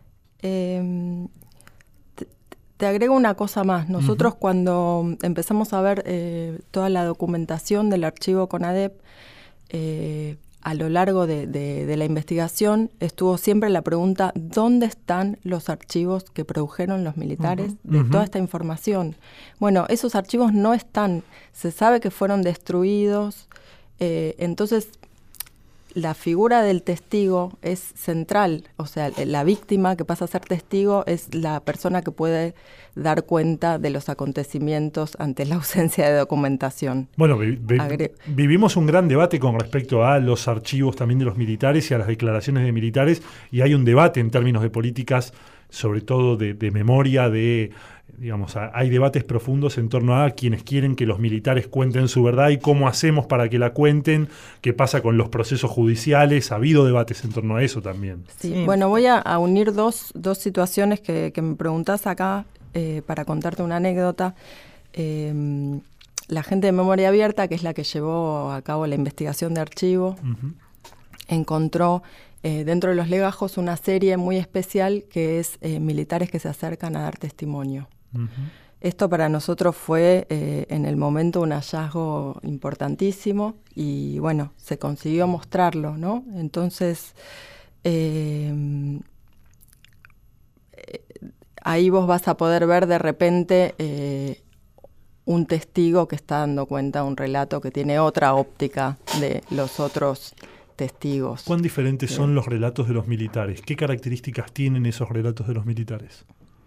Eh, te, te agrego una cosa más. Nosotros uh-huh. cuando empezamos a ver eh, toda la documentación del archivo CONADEP, eh, a lo largo de, de, de la investigación estuvo siempre la pregunta ¿dónde están los archivos que produjeron los militares uh-huh. de uh-huh. toda esta información? Bueno, esos archivos no están, se sabe que fueron destruidos, eh, entonces la figura del testigo es central, o sea, la víctima que pasa a ser testigo es la persona que puede dar cuenta de los acontecimientos ante la ausencia de documentación. Bueno, vi, vi, Agre- vivimos un gran debate con respecto a los archivos también de los militares y a las declaraciones de militares, y hay un debate en términos de políticas, sobre todo de, de memoria, de... digamos, hay debates profundos en torno a quienes quieren que los militares cuenten su verdad y cómo hacemos para que la cuenten, qué pasa con los procesos judiciales. Ha habido debates en torno a eso también. Sí, sí. Bueno, voy a, a unir dos, dos situaciones que, que me preguntás acá eh, para contarte una anécdota. Eh, la gente de Memoria Abierta, que es la que llevó a cabo la investigación de archivo, uh-huh. encontró Eh, dentro de los legajos una serie muy especial que es eh, militares que se acercan a dar testimonio. Uh-huh. Esto para nosotros fue eh, en el momento un hallazgo importantísimo y bueno, se consiguió mostrarlo, ¿no? Entonces, eh, eh, ahí vos vas a poder ver de repente eh, un testigo que está dando cuenta de un relato que tiene otra óptica de los otros testigos. ¿Cuán diferentes sí. son los relatos de los militares? ¿Qué características tienen esos relatos de los militares?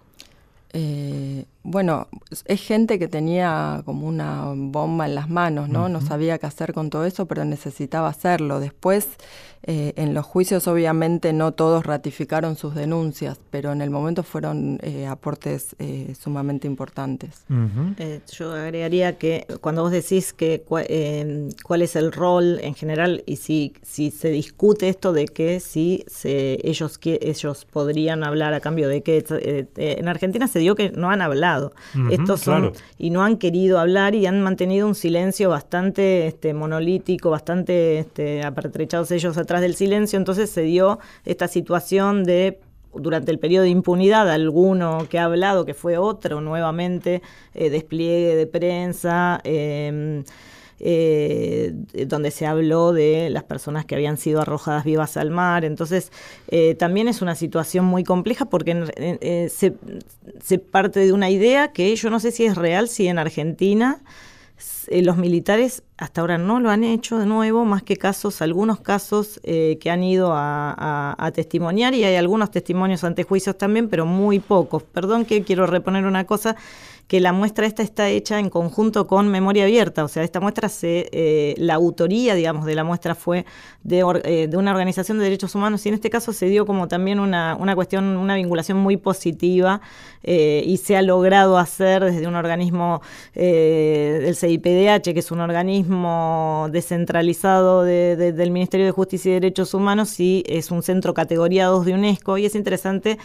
Eh, bueno, es gente que tenía como una bomba en las manos, ¿no? Uh-huh. No sabía qué hacer con todo eso, pero necesitaba hacerlo. Después, eh, en los juicios, obviamente, no todos ratificaron sus denuncias, pero en el momento fueron eh, aportes eh, sumamente importantes. Uh-huh. Eh, yo agregaría que cuando vos decís que cu- eh, cuál es el rol en general y si, si se discute esto de que si se, ellos, que, ellos podrían hablar a cambio de que eh, eh, en Argentina se dio que no han hablado. Uh-huh, Estos son claro. y no han querido hablar y han mantenido un silencio bastante este, monolítico, bastante este, apertrechados ellos atrás del silencio. Entonces se dio esta situación de, durante el periodo de impunidad, alguno que ha hablado, que fue otro nuevamente, eh, despliegue de prensa, eh, Eh, donde se habló de las personas que habían sido arrojadas vivas al mar. Entonces, eh, también es una situación muy compleja porque eh, se, se parte de una idea que yo no sé si es real, si en Argentina eh, los militares hasta ahora no lo han hecho de nuevo, más que casos, algunos casos eh, que han ido a, a, a testimoniar, y hay algunos testimonios ante juicios también, pero muy pocos. Perdón que quiero reponer una cosa, que la muestra esta está hecha en conjunto con Memoria Abierta, o sea, esta muestra, se eh, la autoría, digamos, de la muestra fue de, or, eh, de una organización de derechos humanos, y en este caso se dio como también una, una cuestión, una vinculación muy positiva, eh, y se ha logrado hacer desde un organismo eh, del C I P D H, que es un organismo descentralizado de, de, del Ministerio de Justicia y Derechos Humanos, y es un centro categoría dos de UNESCO, y es interesante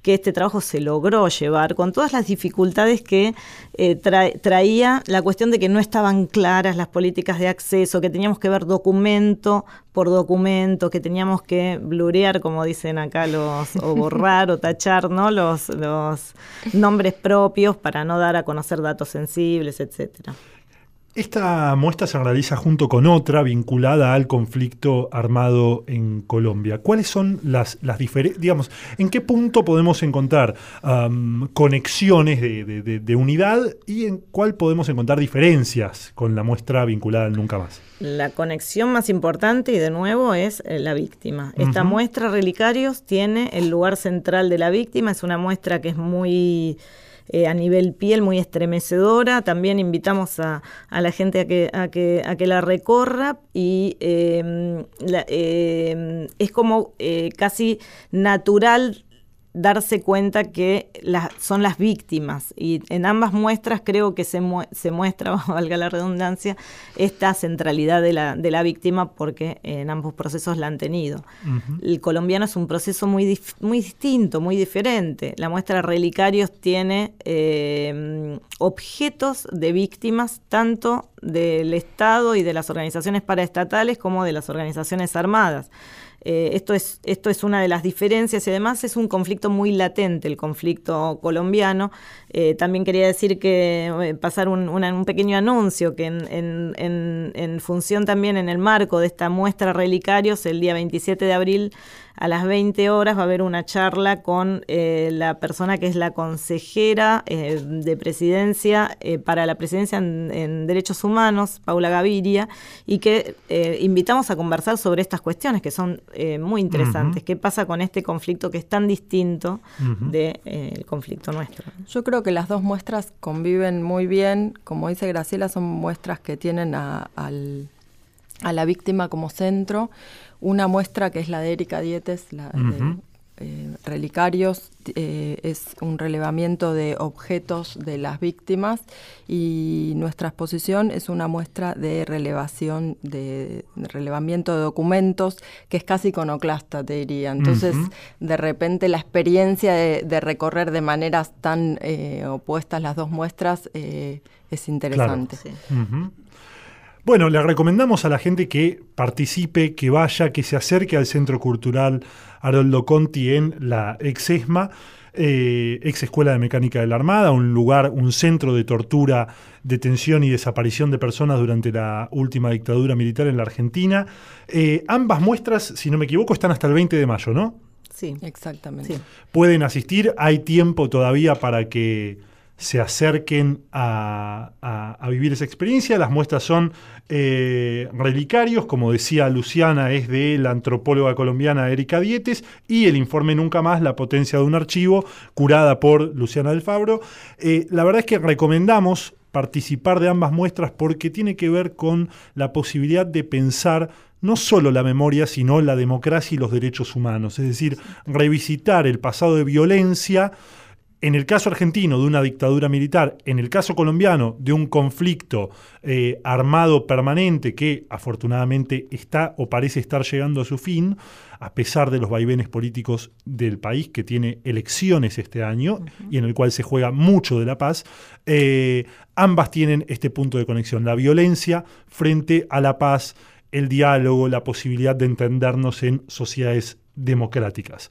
que este trabajo se logró llevar, con todas las dificultades que eh, tra- traía la cuestión de que no estaban claras las políticas de acceso, que teníamos que ver documento por documento, que teníamos que blurear, como dicen acá los, o borrar o tachar, ¿no? los, los nombres propios para no dar a conocer datos sensibles, etcétera. Esta muestra se realiza junto con otra vinculada al conflicto armado en Colombia. ¿Cuáles son las, las diferencias? Digamos, ¿en qué punto podemos encontrar um, conexiones de, de, de, de unidad y en cuál podemos encontrar diferencias con la muestra vinculada al Nunca Más? La conexión más importante, y de nuevo, es la víctima. Esta uh-huh. muestra Relicarios tiene el lugar central de la víctima. Es una muestra que es muy... Eh, a nivel piel, muy estremecedora. También invitamos a, a la gente a que, a que, a que la recorra y eh, la, eh, es como eh, casi natural darse cuenta que las, son las víctimas, y en ambas muestras creo que se, mu- se muestra, valga la redundancia, esta centralidad de la, de la víctima, porque en ambos procesos la han tenido. Uh-huh. El colombiano es un proceso muy, dif- muy distinto, muy diferente. La muestra Relicarios tiene eh, objetos de víctimas tanto del Estado y de las organizaciones paraestatales como de las organizaciones armadas. Eh, esto es, esto es una de las diferencias, y además es un conflicto muy latente, el conflicto colombiano. Eh, también quería decir que eh, pasar un, una, un pequeño anuncio, que en, en, en, en función también en el marco de esta muestra Relicarios, el día veintisiete de abril a las veinte horas va a haber una charla con eh, la persona que es la consejera eh, de presidencia eh, para la presidencia en, en Derechos Humanos, Paula Gaviria, y que eh, invitamos a conversar sobre estas cuestiones que son eh, muy interesantes. Uh-huh. ¿Qué pasa con este conflicto que es tan distinto uh-huh. del eh, conflicto nuestro? Yo creo que las dos muestras conviven muy bien. Como dice Graciela, son muestras que tienen a, al, a la víctima como centro. Una muestra que es la de Erika Dietes, la uh-huh. de eh, Relicarios, eh, es un relevamiento de objetos de las víctimas, y nuestra exposición es una muestra de relevación, de, de relevamiento de documentos, que es casi iconoclasta, te diría. Entonces, uh-huh. de repente la experiencia de, de recorrer de maneras tan eh, opuestas las dos muestras eh, es interesante. Claro. Sí. Uh-huh. Bueno, le recomendamos a la gente que participe, que vaya, que se acerque al Centro Cultural Haroldo Conti en la ex ESMA, eh, ex Escuela de Mecánica de la Armada, un lugar, un centro de tortura, detención y desaparición de personas durante la última dictadura militar en la Argentina. Eh, ambas muestras, si no me equivoco, están hasta el veinte de mayo, ¿no? Sí, exactamente. Sí. Pueden asistir, hay tiempo todavía para que se acerquen a, a, a vivir esa experiencia. Las muestras son eh, Relicarios, como decía Luciana, es de la antropóloga colombiana Erika Dietes, y el informe Nunca Más, la potencia de un archivo, curada por Luciana del Fabro. Eh, la verdad es que recomendamos participar de ambas muestras porque tiene que ver con la posibilidad de pensar no solo la memoria, sino la democracia y los derechos humanos. Es decir, revisitar el pasado de violencia, en el caso argentino de una dictadura militar, en el caso colombiano de un conflicto eh, armado permanente que afortunadamente está o parece estar llegando a su fin, a pesar de los vaivenes políticos del país, que tiene elecciones este año uh-huh. y en el cual se juega mucho de la paz. Eh, ambas tienen este punto de conexión, la violencia frente a la paz, el diálogo, la posibilidad de entendernos en sociedades democráticas.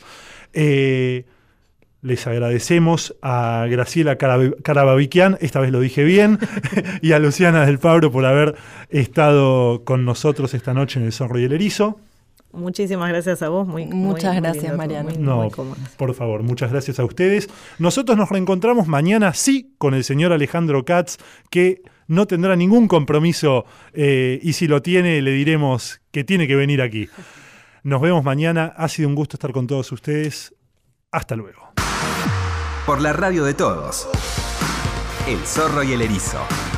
Eh, Les agradecemos a Graciela Carababiquian, esta vez lo dije bien, y a Luciana del Fabro por haber estado con nosotros esta noche en El Zorro y el Erizo. Muchísimas gracias a vos. Muy, muchas muy, gracias, muy Mariano. Muy, no, muy cómodas. Por favor, muchas gracias a ustedes. Nosotros nos reencontramos mañana, sí, con el señor Alejandro Katz, que no tendrá ningún compromiso eh, y si lo tiene le diremos que tiene que venir aquí. Nos vemos mañana. Ha sido un gusto estar con todos ustedes. Hasta luego. Por la radio de todos. El Zorro y el Erizo.